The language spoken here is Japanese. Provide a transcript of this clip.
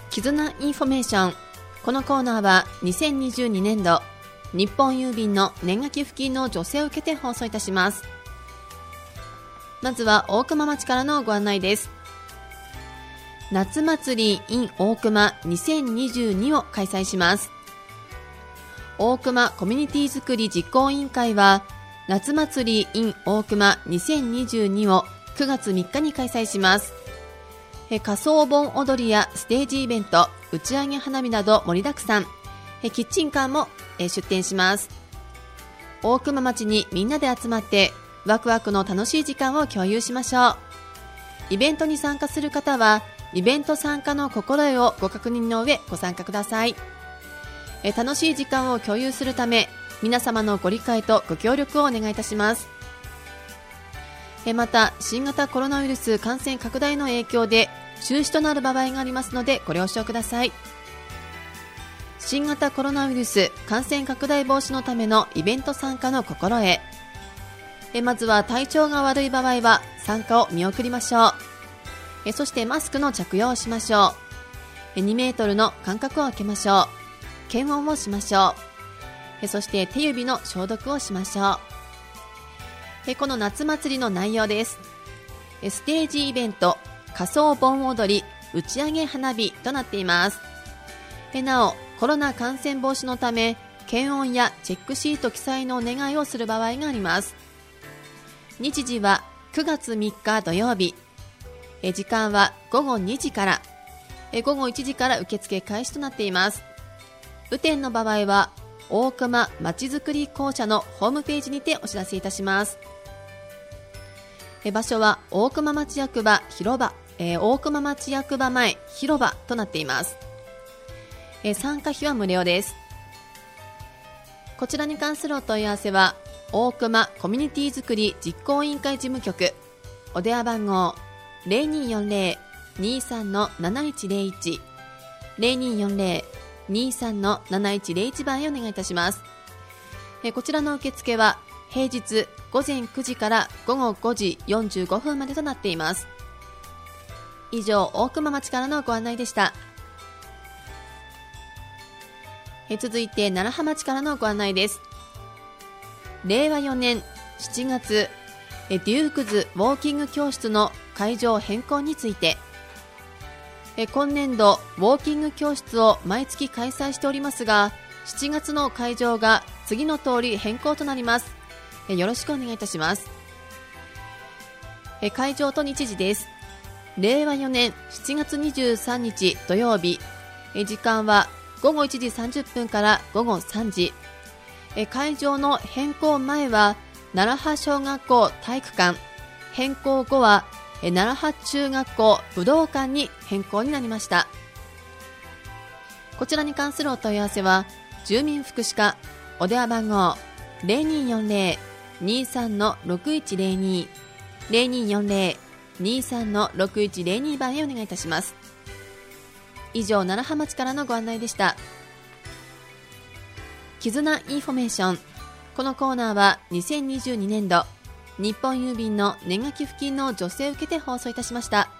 絆インフォメーション。このコーナーは2022年度日本郵便の年賀寄付金の助成を受けて放送いたします。まずは大熊町からのご案内です。夏祭り in 大熊2022を開催します。大熊コミュニティづくり実行委員会は夏祭り in 大熊2022を9月3日に開催します。仮装盆踊りやステージイベント、打ち上げ花火など盛りだくさん。キッチンカーも出店します。大熊町にみんなで集まってワクワクの楽しい時間を共有しましょう。イベントに参加する方はイベント参加の心得をご確認の上ご参加ください。楽しい時間を共有するため皆様のご理解とご協力をお願いいたします。また新型コロナウイルス感染拡大の影響で中止となる場合がありますのでご了承ください。新型コロナウイルス感染拡大防止のためのイベント参加の心得。まずは体調が悪い場合は参加を見送りましょう。そしてマスクの着用をしましょう。2メートルの間隔を空けましょう。検温をしましょう。そして手指の消毒をしましょう。この夏祭りの内容です。ステージイベント、仮装盆踊り、打ち上げ花火となっています。なおコロナ感染防止のため検温やチェックシート記載のお願いをする場合があります。日時は9月3日土曜日。時間は午後2時から午後1時から受付開始となっています。雨天の場合は大熊まちづくり公社のホームページにてお知らせいたします。場所は大熊町役場広場、大熊町役場前広場となっています。参加費は無料です。こちらに関するお問い合わせは大熊コミュニティづくり実行委員会事務局、お電話番号 0240-23-7101 0240-23-7101 番へお願いいたします。こちらの受付は平日午前9時から午後5時45分までとなっています。以上、大熊町からのご案内でした。続いて楢葉町からのご案内です。令和4年7月デュークズウォーキング教室の会場変更について、今年度ウォーキング教室を毎月開催しておりますが、7月の会場が次の通り変更となります。よろしくお願いいたします。会場と日時です。令和4年7月23日土曜日、時間は午後1時30分から午後3時。会場の変更前は楢葉小学校体育館、変更後は楢葉中学校武道館に変更になりました。こちらに関するお問い合わせは住民福祉課、お電話番号 0240-23-6102 0240-23-6102 番へお願いいたします。以上、楢葉町からのご案内でした。絆インフォメーション。このコーナーは2022年度日本郵便の年賀寄付金の助成を受けて放送いたしました。